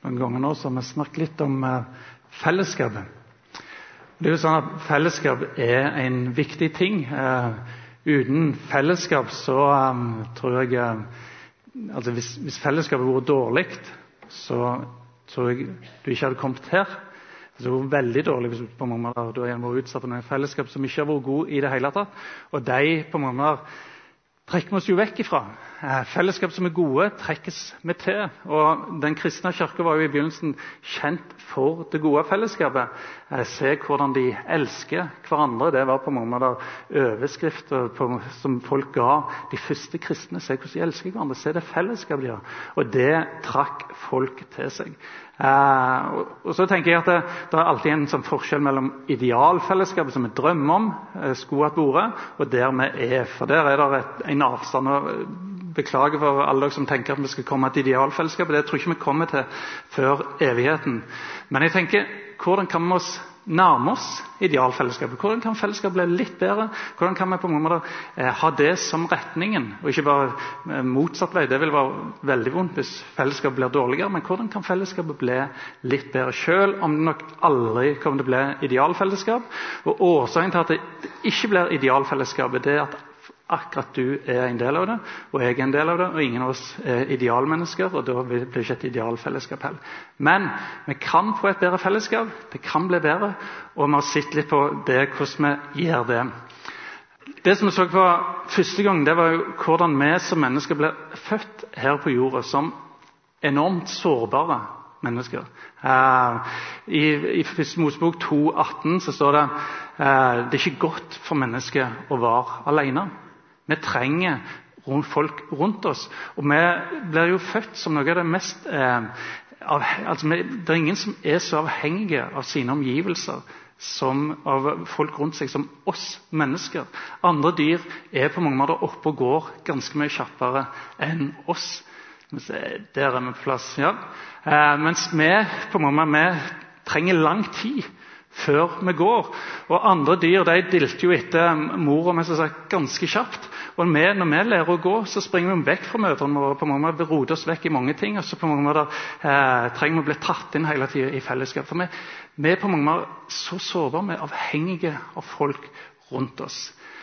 noen ganger nå, så har vi snakket litt om fellesskapet. Det er jo sånn at fellesskap er en viktig ting. Uten fellesskap så tror jeg altså hvis fellesskapet var dårlig, så tror jeg du ikke hadde kommet her. Det var veldig dårlig hvis på mange måter du har vært utsatt for noen fellesskap som ikke har vært god i det hele tatt. Og de på mange måter trekker vi oss jo vekk ifra. Fellesskap som er gode trekkes vi til. Og den kristne kirke var jo i begynnelsen kjent for det gode fellesskapet. Se hvordan de elsker hverandre. Det var på mange måter overskrifter som folk ga de første kristne. Se hvordan de elsker hverandre. Se det fellesskapet de har. Og det trakk folk til seg. Og så tenker jeg at det er alltid en sånn forskjell mellom idealfellesskapet som vi drømmer om skulle hatt vært, og der vi er. For der er det en avstand. Og beklager for alle dere som tenker at vi skal komme til idealfellesskapet. Det tror jeg ikke vi kommer til før evigheten. Men jeg tenker, hvordan kan vi nærme oss idealfellesskapet? Hvordan kan fellesskapet bli litt bedre? Hvordan kan vi på en måte ha det som retningen, og ikke bare motsatt vei? Det vil være veldig vondt hvis fellesskapet blir dårligere, men hvordan kan fellesskapet bli litt bedre? Selv om det nok aldri kommer til å bli idealfellesskap. Og årsaken til at det ikke blir idealfellesskapet, det er at akkurat du er en del av det, og jeg er en del av det, og ingen av oss er idealmennesker, og da blir det ikke et idealfellesskap heller. Men vi kan få et bedre fellesskap, det kan bli bedre, og vi har sett litt på det, hvordan vi gjør det. Det som vi så på første gang, det var jo hvordan vi som mennesker ble født her på jorda, som enormt sårbare mennesker. I Første Mosebok 2,18 så står det det er ikke godt for mennesket å være alene. Vi trenger folk rundt oss, og vi blir jo født som noe av det mest det er ingen som er så avhengige av sine omgivelser som av folk rundt seg som oss mennesker. Andre dyr er på mange måter oppe og går ganske mye kjappere enn oss. Der er vi på plass, ja. Mens vi på mange måter vi trenger lang tid før vi går. Og andre dyr de dilter jo etter mor og ganske kjapt. Og når vi lærer å gå, så springer vi vekk fra mødrene våre. På mange måter vi roter oss vekk i mange ting, og så på mange måter trenger vi å bli tatt inn hele tiden i fellesskap. For vi er på mange måter så sårbare, vi er avhengige av folk rundt oss.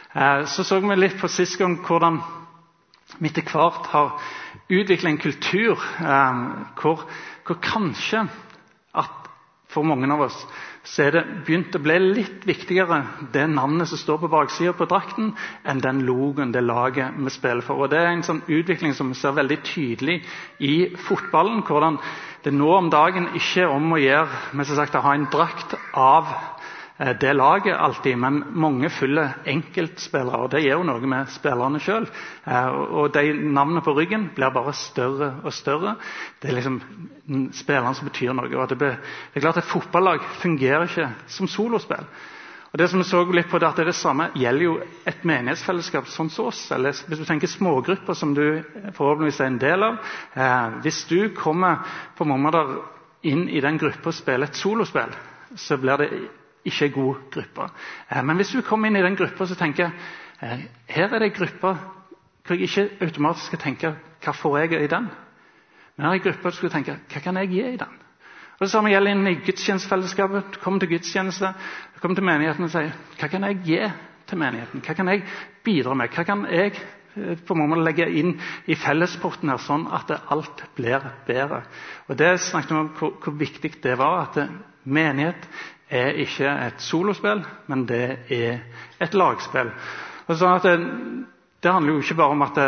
Så vi litt på sist gang hvordan vi etter hvert har utviklet en kultur hvor kanskje at for mange av oss så er det begynt å bli litt viktigere det navnet som står på baksiden på drakten enn den logoen, det laget vi spiller for. Og det er en sånn utvikling som vi ser veldig tydelig i fotballen, hvordan det nå om dagen ikke er om å gjøre men som sagt, å ha en drakt av det laget alltid, men mange følger enkeltspillere, og det gjør jo noe med spillerne selv. Og de navnene på ryggen blir bare større og større. Det er liksom spillerne som betyr noe. Og det er klart at et fotballag fungerer ikke som solospill. Og det som vi så litt på det, at det samme gjelder jo et menighetsfellesskap sånn som oss, eller hvis du tenker smågrupper som du forhåpentligvis er en del av. Hvis du kommer på mange måter inn i den gruppa og spiller et solospill, så blir det ikke en god gruppe. Men hvis du kommer inn i den gruppa, så tenker jeg, her er det en gruppe hvor jeg ikke automatisk skal tenke, hva får jeg i den? Men her er en gruppe hvor jeg skal tenke, hva kan jeg gi i den? Og det samme gjelder inn i gudstjenestefellesskapet. Du kommer til gudstjeneste, du kommer til menigheten og sier, hva kan jeg gi til menigheten? Hva kan jeg bidra med? Hva kan jeg på en måte legge inn i fellesporten her, sånn at alt blir bedre? Og det snakket vi om hvor viktig det var, at menighet er ikke et solospill, men det er et lagspill. Og sånn at det handler jo ikke bare om at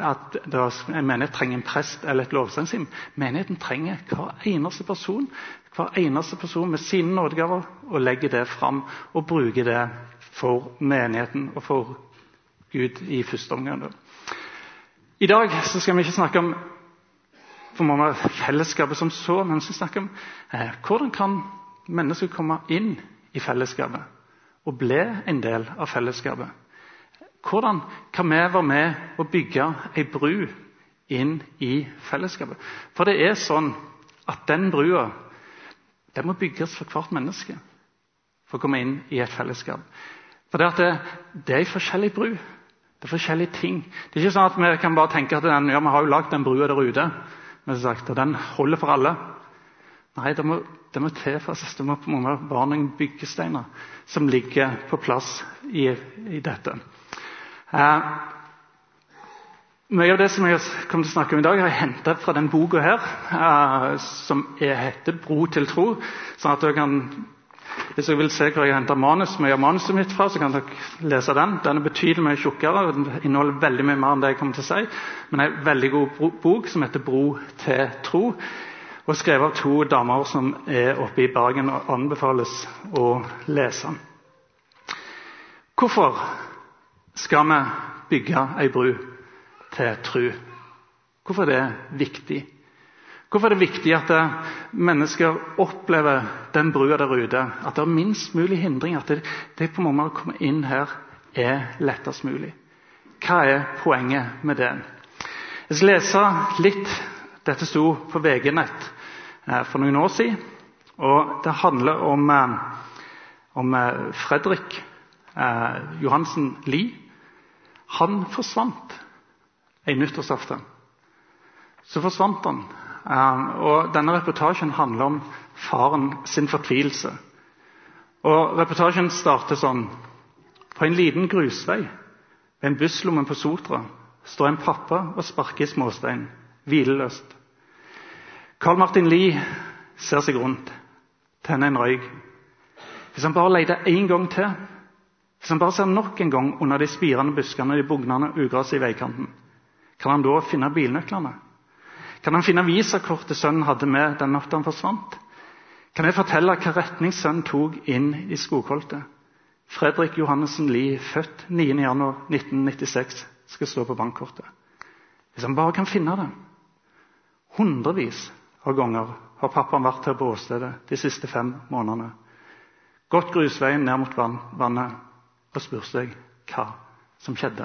en menighet trenger en prest eller et lovsangsteam. Menigheten trenger hver eneste person med sine nådegaver, og legge det fram og bruke det for menigheten og for Gud i første omgang. I dag så skal vi ikke snakke om fellesskapet som så, men vi skal snakke om hvordan kan mennesker komme inn i fellesskapet og bli en del av fellesskapet. Hvordan kan vi være med og bygge en bru inn i fellesskapet? For det er sånn at den brua, den må bygges for hvert menneske for å komme inn i et fellesskap. For det er en forskjellig bru. Det er forskjellige ting. Det er ikke sånn at vi kan bare tenke at vi har jo lagt den brua der ute, og den holder for alle. Nei, det må tilfasses. Det må på mange måter være noen byggesteiner som ligger på plass i dette. Mye av det som jeg kommer til å snakke om i dag, har jeg hentet fra den boka her, som heter Bro til tro. Sånn at dere kan, hvis dere vil se hvor jeg har hentet mye av manuset mitt fra, så kan dere lese den. Den er betydelig mye tjukkere, og den inneholder veldig mye mer enn det jeg kommer til å si. Men det er en veldig god bok som heter Bro til tro, og skrevet av 2 damer som er oppe i Bergen og anbefales å lese. Hvorfor skal vi bygge en bru til tro? Hvorfor er det viktig? Hvorfor er det viktig at mennesker opplever den brua der ute, at det er minst mulig hindring, at det på en måte å komme inn her er lettest mulig? Hva er poenget med det? Jeg skal lese litt. Dette sto på VG-nett for noen år siden, og det handler om Fredrik Johansen Lie. Han forsvant en nyttårsaften. Så forsvant han, og denne reportasjen handler om faren sin fortvilelse. Og reportasjen starter sånn: På en liten grusvei ved en busslomme på Sotra står en pappa og sparker i småstein, hvileløst. Karl Martin Lie ser seg rundt, tenner en røyk. Hvis han bare leter en gang til, hvis han bare ser nok en gang under de spirende buskene og de bugnende ugraset i veikanten, kan han da finne bilnøklene? Kan han finne visakortet sønnen hadde med den natten han forsvant? Kan jeg fortelle hva retning sønnen tok inn i skogholtet? Fredrik Johansen Lie, født 9. januar 1996, skal stå på bankkortet. Hvis han bare kan finne det. Hundrevis av ganger har pappaen vært her på åstedet de siste 5 månedene. Gått grusveien ned mot vannet og spurt seg hva som skjedde.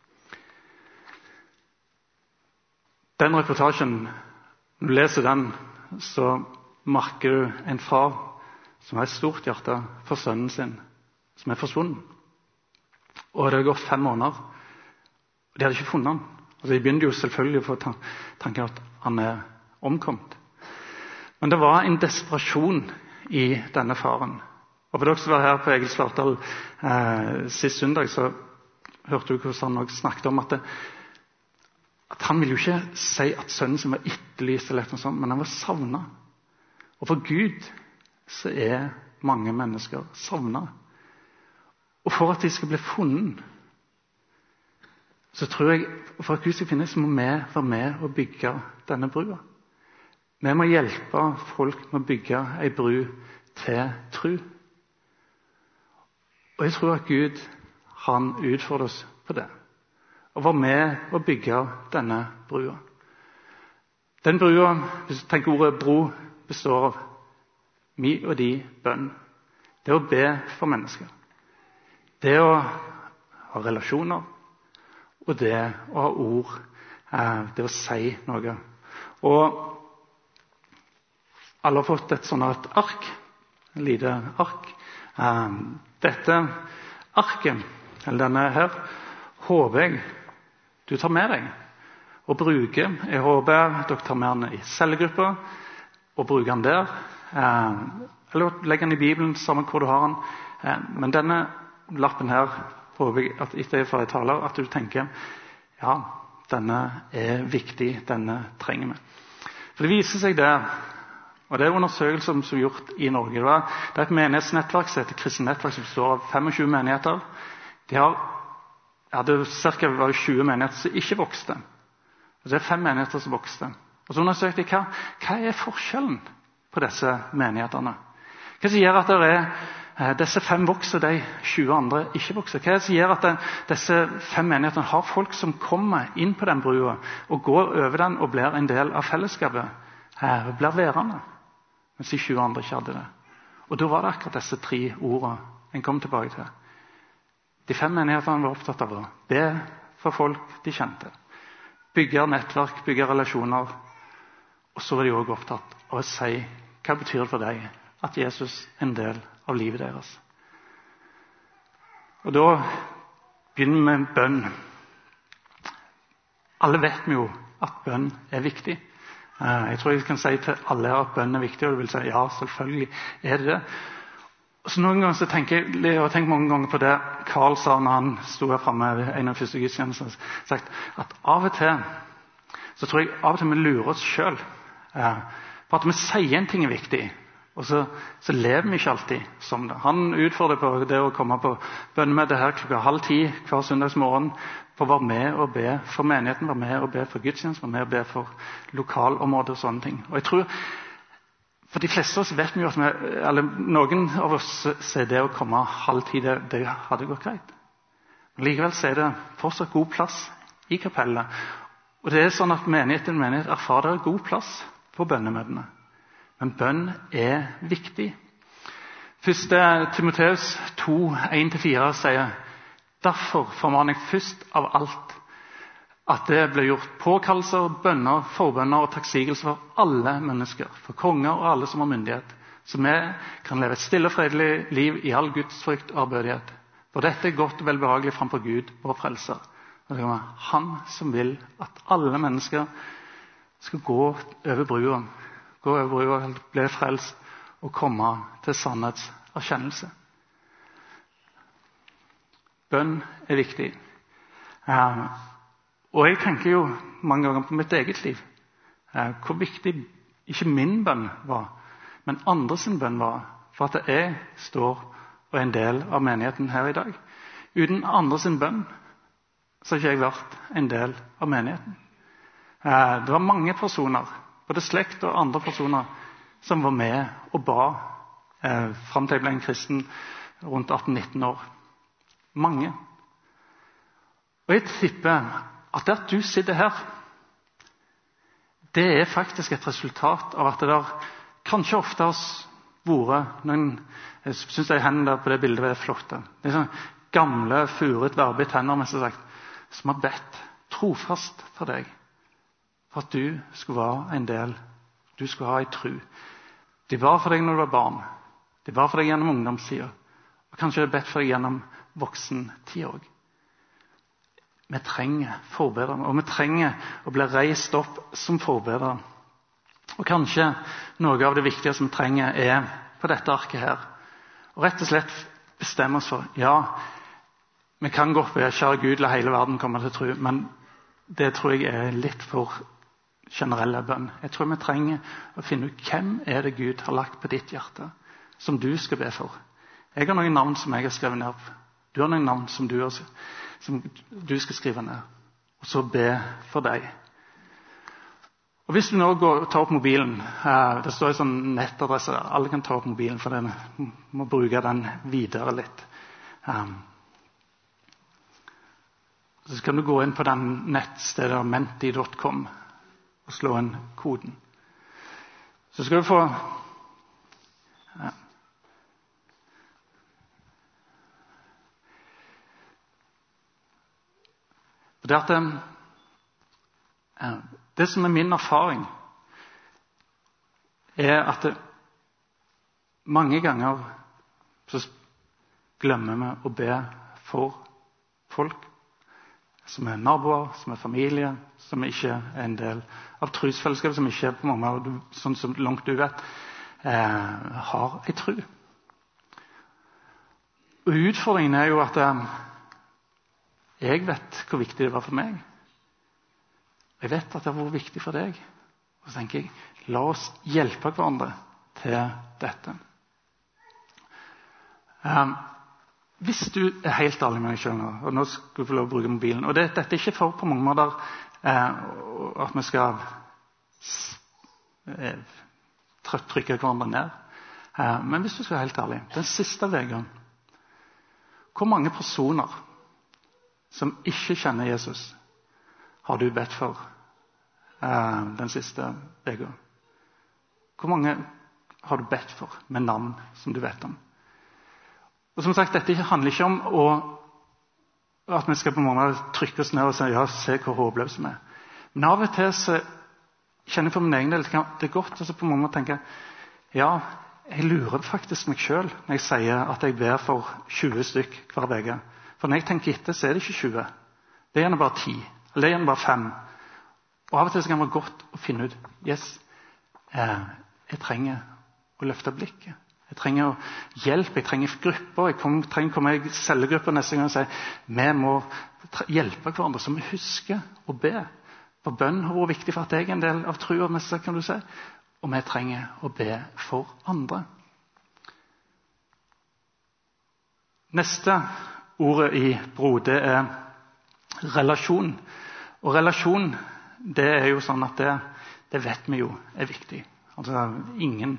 Den reportasjen, når du leser den, så merker du en far som har et stort hjerte for sønnen sin, som er forsvunnet. Og det har gått 5 måneder, og de hadde ikke funnet han. Altså, de begynte jo selvfølgelig å få tanken at han er omkommet. Men det var en desperasjon i denne faren. Og for dere som var her på Egil Svartdal sist søndag, så hørte du hvordan han også snakket om at han ville jo ikke si at sønnen sin var etterlyst, eller noe sånt, men han var savnet. Og for Gud så er mange mennesker savnet. Og for at de skal bli funnet, så tror jeg, for at Gud skal finnes, må vi være med og bygge denne brua. Vi må hjelpe folk med å bygge en bru til tro. Og jeg tror at Gud, han utfordrer oss på det. Og være med å bygge denne brua. Den brua, hvis du tenker ordet bro, består av mi og de bønn. Det å be for mennesker. Det å ha relasjoner. Og det å ha ord. Det å si noe. Og alle har fått et sånt ark. Et lite ark. Dette arket, eller denne her, håper jeg du tar med deg og bruker. Jeg håper dere tar med den i cellegruppa og bruker den der. Eller legger den i Bibelen, samme hvor du har den. Men denne lappen her håper jeg at etter jeg taler, at du tenker ja, denne er viktig, denne trenger vi. For det viser seg det, og det er undersøkelser som er gjort i Norge. Det er et menighetsnettverk som heter Kristent Nettverk, som består av 25 menigheter. De hadde ca. 20 menigheter som ikke vokste. Og det er 5 menigheter som vokste. Og så undersøkte jeg hva er forskjellen på disse menighetene. Hva som gjør at det er disse 5 vokser, de 20 andre ikke vokser? Hva som gjør at disse 5 menighetene har folk som kommer inn på den brua og går over den og blir en del av fellesskapet, blir værende, mens de 20 andre ikke hadde det. Og da var det akkurat disse 3 ordene en kom tilbake til. De 5 menighetene var opptatt av å be for folk de kjente, bygge nettverk, bygge relasjoner, og så var de også opptatt av å si hva betyr det for deg at Jesus er en del av livet deres. Og da begynner vi med bønn. Alle vet vi jo at bønn er viktig. Jeg tror jeg kan si til alle her at bønn er viktig, og du vil si ja, selvfølgelig er det det. Så noen ganger så tenker jeg har tenkt mange ganger på det Carl sa når han sto her fremme ved en av første gudstjenestene, sagt at av og til så tror jeg av og til vi lurer oss selv på at vi sier en ting er viktig, og så lever vi ikke alltid som det. Han utfordrer på det å komme på bønnemøte her 9:30 hver søndagsmorgen, for å være med og be for menigheten, være med og be for gudstjeneste, være med og be for lokalområder og sånne ting. Og jeg tror, for de fleste av oss vet vi jo at eller noen av oss ser det å komme 9:30, det hadde gått greit. Men likevel så er det fortsatt god plass i kapellet. Og det er sånn at menighet erfarer det er god plass på bønnemøtene. Men bønn er viktig. 1. Timoteus 2, 1-4 sier: Derfor formaner jeg først av alt at det blir gjort påkallelser, bønner, forbønner og takksigelser for alle mennesker, for konger og alle som har myndighet, så vi kan leve et stille og fredelig liv i all Guds frykt og ærbødighet. For dette er godt og velbehagelig framfor Gud, vår frelser. Og det er han som vil at alle mennesker skal gå over brua, bli frelst og komme til sannhetserkjennelse. Bønn er viktig. Og jeg tenker jo mange ganger på mitt eget liv. Hvor viktig ikke min bønn var, men andres bønn var, for at jeg står og er en del av menigheten her i dag. Uten andres bønn så har ikke jeg vært en del av menigheten. Det var mange personer, både slekt og andre personer, som var med og ba frem til jeg ble en kristen rundt 18-19 år. Mange. Og jeg tipper at det at du sitter her, det er faktisk et resultat av at det der kanskje ofte har vært noen, jeg synes de hendene der på det bildet er flotte. Det er sånn gamle, furet, verbet hender, mest sagt, som har bedt trofast for deg, for at du skulle være en del, du skulle ha en tro. De var for deg når du var barn, de var for deg gjennom ungdomstida, og kanskje det er bedt for deg gjennom voksentida også. Vi trenger forbedere, og vi trenger å bli reist opp som forbedere. Og kanskje noe av det viktigste vi trenger er på dette arket her. Og rett og slett bestemme oss for, ja, vi kan godt be, kjære Gud, la hele verden komme til tro, men det tror jeg er litt for generelle bønn. Jeg tror vi trenger å finne ut hvem er det Gud har lagt på ditt hjerte, som du skal be for. Jeg har noen navn som jeg har skrevet ned. Du har noen navn som du skal skrive ned, og så be for deg. Og hvis du nå tar opp mobilen, det står en sånn nettadresse der, alle kan ta opp mobilen, for den må bruke den videre litt. Så kan du gå inn på den nettstedet menti.com og slå inn koden. Så skal du få det som er min erfaring, er at mange ganger så glemmer vi å be for folk som er naboer, som er familie, som ikke er en del av trosfellesskapet, som ikke på mange måter, sånn som langt du vet, har en tro. Og utfordringen er jo at jeg vet hvor viktig det var for meg. Jeg vet at det har vært viktig for deg. Og så tenker jeg, la oss hjelpe hverandre til dette. Hvis du er helt ærlig med deg selv nå, og nå skal du få lov å bruke mobilen, og dette er ikke for på mange måter at vi skal trykke hverandre ned. Men hvis du skal være helt ærlig, den siste vegen, hvor mange personer som ikke kjenner Jesus, har du bedt for den siste vegen? Hvor mange har du bedt for med navn som du vet om? Og som sagt, dette handler ikke om at vi skal på en måte trykke oss ned og si, ja, se hvor håpløs vi er. Men av og til så kjenner jeg for min egen del, det er godt, og så på en måte tenker jeg, ja, jeg lurer faktisk meg selv når jeg sier at jeg ber for 20 stykk hver vege. For når jeg tenker etter, så er det ikke 20. Det er gjerne bare 10, eller det er gjerne bare 5. Og av og til så kan det være godt å finne ut, jeg trenger å løfte blikket. Jeg trenger hjelp, jeg trenger grupper, jeg trenger å komme i cellegrupper neste gang og si, vi må hjelpe hverandre, så vi husker å be. For bønn har vært viktig for at jeg er en del av trua, kan du si. Og vi trenger å be for andre. Neste ordet i bro, det er relasjon. Og relasjon, det er jo sånn at det vet vi jo er viktig. Altså, ingen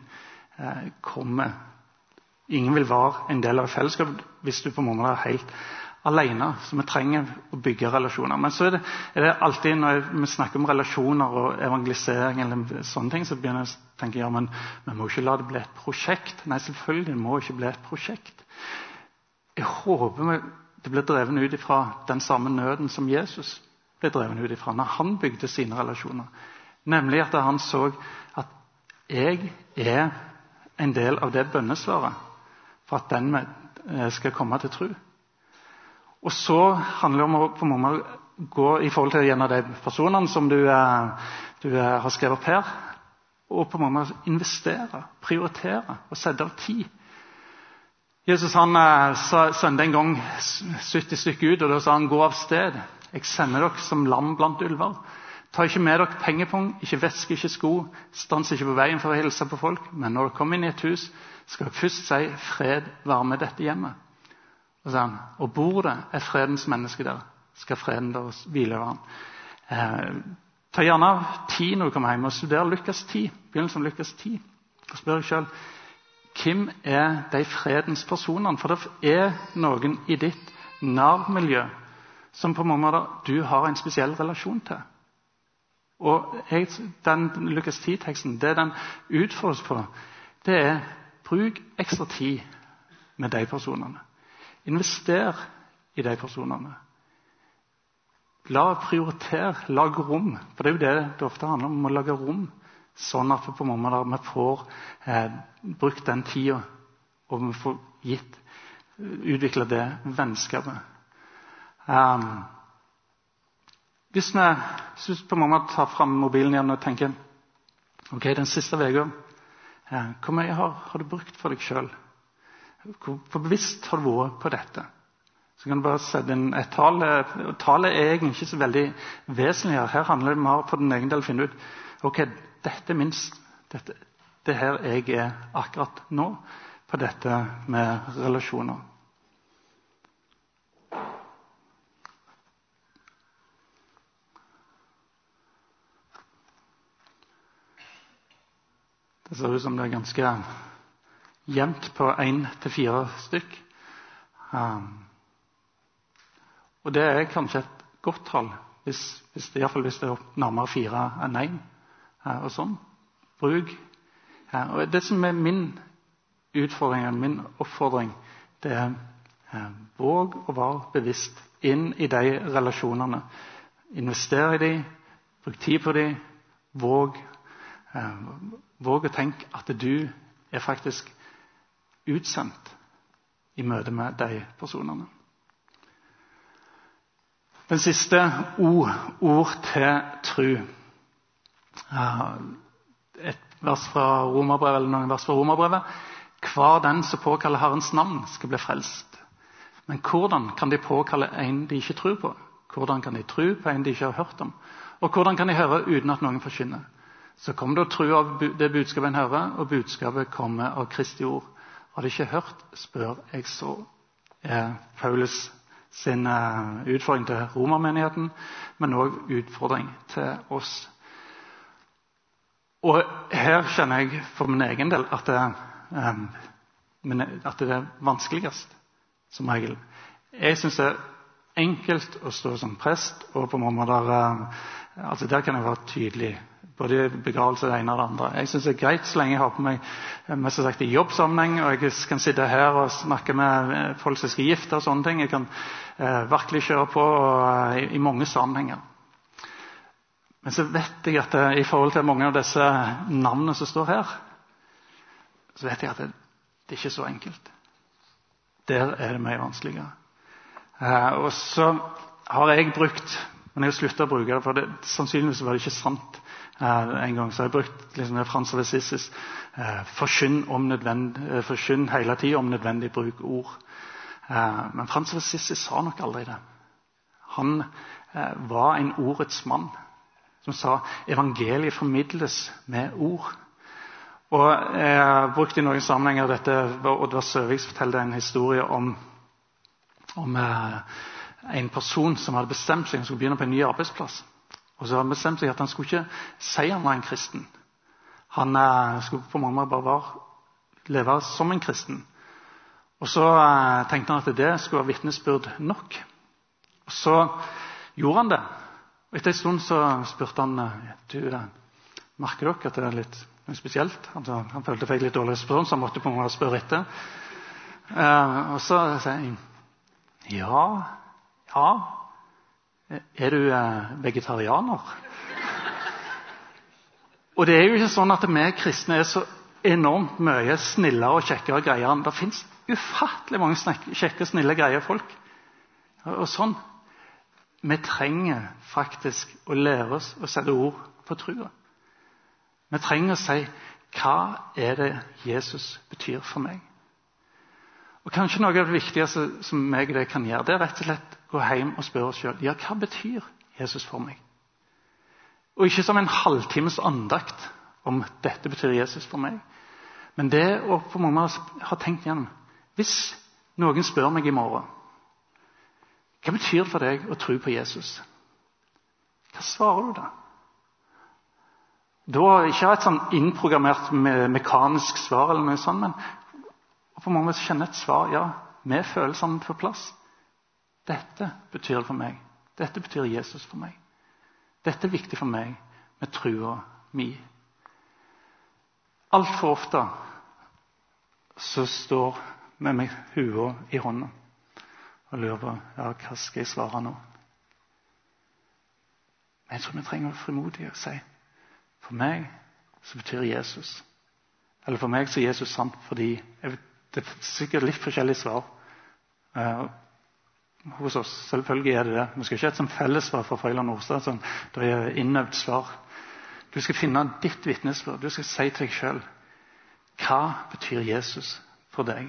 vil være en del av fellesskap hvis du på en måte er helt alene, så vi trenger å bygge relasjoner. Men så er det alltid når vi snakker om relasjoner og evangelisering eller sånne ting, så begynner jeg å tenke, men vi må ikke la det bli et prosjekt. Nei, selvfølgelig må det ikke bli et prosjekt. Jeg håper det blir drevet ut ifra den samme nøden som Jesus ble drevet ut ifra når han bygde sine relasjoner. Nemlig at han så at jeg er en del av det bønnesvaret for at den skal komme til tro. Og så handler det om å på en måte gå i forhold til en av de personene som du har skrevet opp her, og på en måte investere, prioritere og sette av tid. Jesus han sendte en gang 70 stykker ut, og da sa han, gå av sted. Jeg sender dere som lam blant ulver. Ta ikke med dere pengepung, ikke veske, ikke sko, stans ikke på veien for å hilse på folk, men når dere kommer inn i et hus, skal dere først si, fred være med dette hjemmet. Og så han, og bor det er fredens menneske der, skal freden deres hvile over han. Ta gjerne tid når du kommer hjem, og studer Lukas 10, begynnelsen av Lukas 10, og spør deg selv, hvem er de fredens personene? For det er noen i ditt nærmiljø som på en måte du har en spesiell relasjon til. Og den Lukas 10-teksten, det den utfordres på, det er bruk ekstra tid med de personene. Invester i de personene. Lag rom. For det er jo det ofte handler om å lage rom. Sånn at på en måte vi får brukt den tida, og vi får utviklet det vennskapet. Hvis vi på en måte tar frem mobilen igjen og tenker, ok, den siste veka, hvor mye har du brukt for deg selv? Hvor bevisst har du vært på dette? Så kan du bare sette inn et tall. Tallet er egentlig ikke så veldig vesentlig her. Her handler det mer på den egen del å finne ut, ok, dette er minst, det her jeg er akkurat nå, på dette med relasjoner. Det ser ut som det er ganske jevnt på 1 til 4 stykk. Og det er kanskje et godt tall, i hvert fall hvis det er nærmere 4 enn 1. Og sånn. Bruk. Og det som er min utfordring, min oppfordring, det er våg å være bevisst inn i de relasjonene. Invester i dem, bruk tid på dem, våg å tenke at du er faktisk utsendt i møte med de personene. Den siste ord til tro. Et vers fra Romerbrevet, eller noen vers fra Romerbrevet. Hver den som påkaller Herrens navn skal bli frelst. Men hvordan kan de påkalle en de ikke tror på? Hvordan kan de tro på en de ikke har hørt om? Og hvordan kan de høre uten at noen forkynner? Så kommer det å tro av det budskapet en hører, og budskapet kommer av Kristi ord. Har de ikke hørt, spør jeg så. Paulus sin utfordring til romermenigheten, men også utfordring til oss. Og her kjenner jeg for min egen del at det er vanskeligst, som regel. Jeg synes det er enkelt å stå som prest, og på en måte der kan jeg være tydelig, både begravelse det ene og det andre. Jeg synes det er greit så lenge jeg har på meg mest sagt i jobbsammenheng, og jeg kan sitte her og snakke med folk som skal gifte og sånne ting. Jeg kan virkelig kjøre på i mange sammenhenger. Men så vet jeg at i forhold til mange av disse navnene som står her, så vet jeg at det er ikke så enkelt. Der er det mye vanskeligere. Og så har jeg brukt Men jeg sluttet å bruke det, for sannsynligvis var det ikke sant en gang. Så jeg brukt liksom, Frans av Assisi, forkynn hele tiden om nødvendig bruk ord. Men Frans av Assisi sa nok aldri det. Han var en ordets mann, som sa evangeliet formidles med ord. Og jeg brukte i noen sammenhenger dette, Oddvar Søvik forteller en historie om en person som hadde bestemt seg, han skulle begynne på en ny arbeidsplass. Og så hadde han bestemt seg at han skulle ikke si han var en kristen. Han skulle på mange måter bare leve som en kristen. Og så tenkte han at det skulle være vitnesbyrd nok. Og så gjorde han det. Og etter en stund så spurte han, merker dere at det er litt noe spesielt? Han følte fikk litt dårlig respons, så han måtte på en måte spørre etter. Og så sier han, ja, er du vegetarianer? Og det er jo ikke sånn at vi kristne er så enormt mye snillere og kjekkere greier. Det finnes ufattelig mange kjekke, snille, greie folk. Og sånn. Vi trenger faktisk å lære oss å sette ord på trua. Vi trenger å si, hva er det Jesus betyr for meg? Og kanskje noe av det viktigste som jeg og det kan gjøre, det er rett og slett gå hjem og spørre oss selv, hva betyr Jesus for meg? Og ikke som en halvtimes andakt om dette betyr Jesus for meg. Men det å på mange måter ha tenkt gjennom, hvis noen spør meg i morgen, hva betyr det for deg å tro på Jesus? Hva svarer du da? Da ikke et sånn innprogrammert mekanisk svar eller noe sånt, men på mange måter kjenne et svar, med følelsene på plass. Dette betyr det for meg. Dette betyr Jesus for meg. Dette er viktig for meg med trua mi. Alt for ofte så står vi med hua i hånda og lurer på, hva skal jeg svare nå? Men jeg tror vi trenger å være frimodige og si, for meg så betyr Jesus. Eller for meg så er Jesus sant, fordi det er sikkert litt forskjellige svar. Hos oss, selvfølgelig er det det. Vi skal ikke ha et sånn fellessvar fra Frøyland Nordstad, sånn, det er innøvd svar. Du skal finne ditt vitnesbyrd. Du skal si til deg selv, hva betyr Jesus for deg?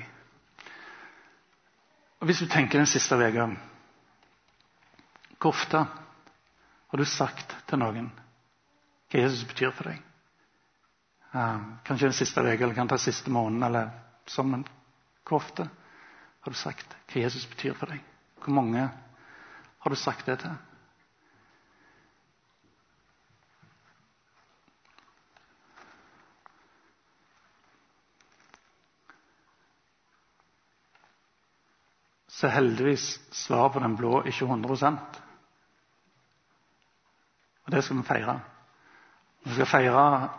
Og hvis du tenker den siste vegen, hvor ofte har du sagt til noen hva Jesus betyr for deg? Kanskje den siste vegen, eller kan ta siste måneden, eller sånn, men hvor ofte har du sagt hva Jesus betyr for deg? Hvor mange har du sagt det til? Så heldigvis svar på den blå ikke 100%. Og det skal vi feire. Vi skal feire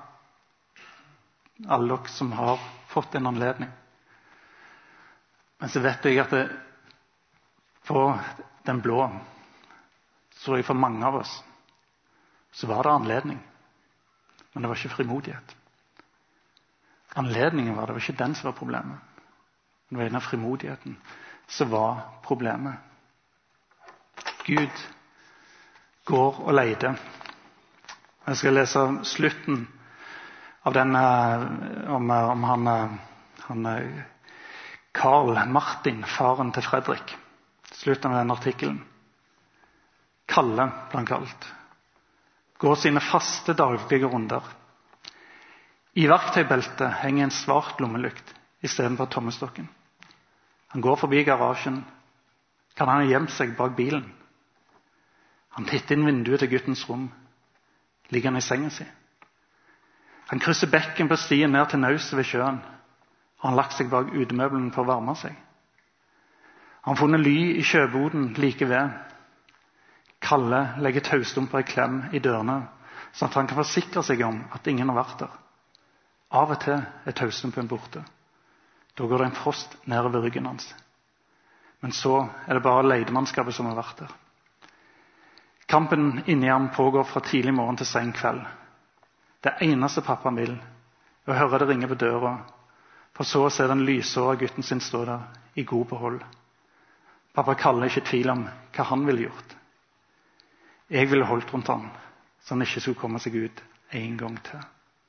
alle dere som har fått en anledning. Men så vet jeg at på den blå, så tror jeg for mange av oss, så var det anledning. Men det var ikke frimodighet. Anledningen var ikke den som var problemet. Det var en av frimodigheten som var problemet. Gud går og leter. Jeg skal lese slutten av den om han Karl Martin, faren til Fredrik. Slutten av den artikkelen. Kalle blant kalt. Går sine faste daglige runder. I verktøybeltet henger en svart lommelykt i stedet for tommestokken. Han går forbi garasjen. Kan han ha gjemt seg bak bilen? Han titter inn vinduet til guttens rom. Ligger han i sengen sin? Han krysser bekken på stien ned til nauset ved sjøen. Har han lagt seg bak utemøbelen for å varme seg? Han har funnet ly i sjøboden like ved. Kalle legger taustumper i klem i dørene, sånn at han kan forsikre seg om at ingen har vært der. Av og til er taustumpen borte. Da går det en frost nedover ryggen hans. Men så er det bare leidemannskapet som har vært der. Kampen inni ham pågår fra tidlig morgen til sen kveld. Det eneste pappa vil er å høre det ringe på døra, for så å se den lysåra gutten sin stå der i god behold. Pappa Kalle er ikke i tvil om hva han ville gjort. Jeg ville holdt rundt han, så han ikke skulle komme seg ut en gang til.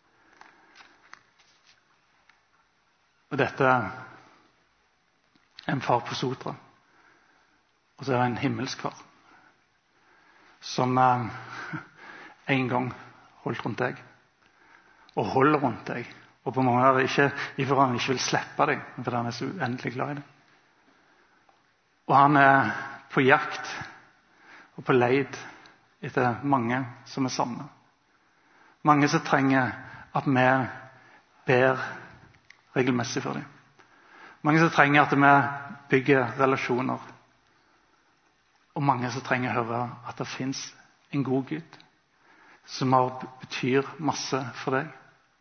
Og dette er en far på Sotra, og så er det en himmelsk far, som en gang holdt rundt deg, og holder rundt deg, og på mange måter ikke for han ikke vil slippe deg, men fordi han er så uendelig glad i deg. Og han er på jakt og på leid etter mange som er savnet. Mange som trenger at vi ber regelmessig for dem. Mange som trenger at vi bygger relasjoner. Og mange som trenger å høre at det finnes en god Gud som betyr masse for deg.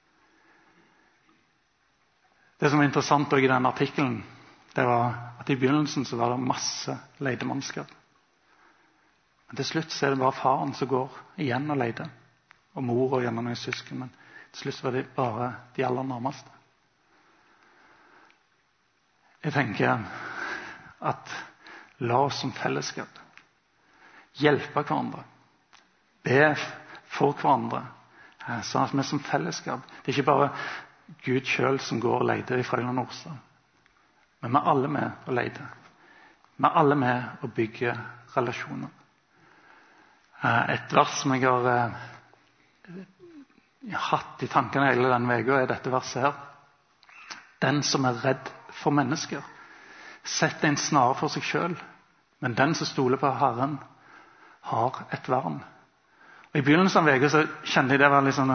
Det som var interessant også i denne artikkelen, det var at i begynnelsen så var det masse leidemannskap. Men til slutt så er det bare faren som går igjen og leider. Og mor og gjerne noen søsken, men til slutt var det bare de aller nærmeste. Jeg tenker at la oss som fellesskap hjelpe hverandre, be for hverandre, sånn at vi som fellesskap, det er ikke bare Gud selv som går og leider i Frøyland Årstad, men vi er alle med å leide. Vi er alle med å bygge relasjoner. Et vers som jeg har hatt i tankene hele denne veka, er dette verset her. Den som er redd for mennesker, setter en snare for seg selv, men den som stoler på Herren, har et vern. Og i begynnelsen av veka så kjente jeg det var litt sånn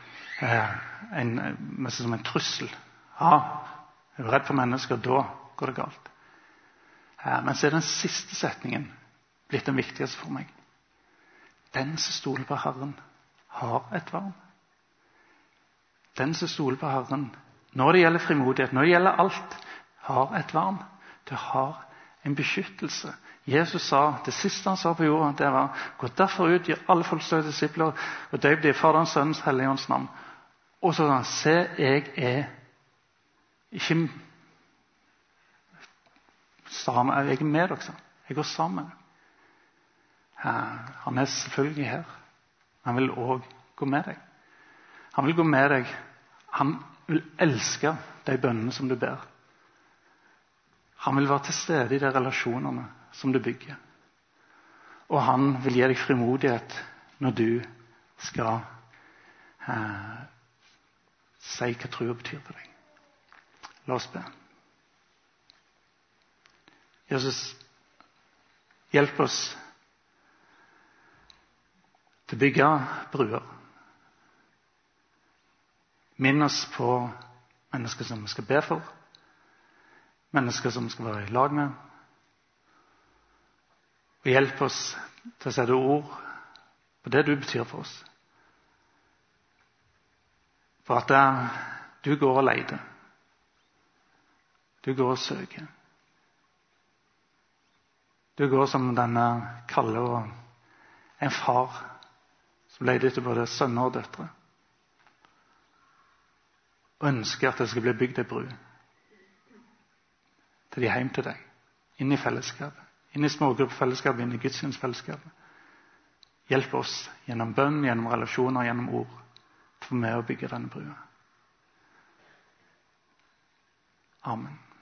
mest som en trussel. Ja, jeg er redd for mennesker, da går det galt. Men så er den siste setningen blitt den viktigste for meg. Den som stoler på Herren, har et vern. Den som stoler på Herren, når det gjelder frimodighet, når det gjelder alt, har et vern. Det har en beskyttelse. Jesus sa, det siste han sa på jorda, det var, gå derfor ut, gjør alle folk til disipler, og døp de i Faderens, Sønnens, Helligåndens navn. Og så sa han, se, jeg er ikke sammen, jeg er med dere, jeg går sammen. Han er selvfølgelig her. Han vil også gå med deg. Han vil gå med deg. Han vil elske de bønnene som du ber. Han vil være til stede i de relasjonene som du bygger. Og han vil gi deg frimodighet når du skal si hva troen betyr for deg. La oss be. Jesus, hjelp oss til å bygge bruer. Minn oss på mennesker som vi skal be for, mennesker som vi skal være i lag med. Og hjelp oss til å sette ord på det du betyr for oss. For at du går og leter. Du går og søker. Du går som denne Kalle og en far som leter etter både sønner og døtre. Og ønsker at det skal bli bygd en bru til de hjem til deg, inn i fellesskapet, inn i smågruppefellesskapet, inn i gudstjenestefellesskapet. Hjelp oss gjennom bønn, gjennom relasjoner, gjennom ord, til å få med å bygge denne brua. Amen.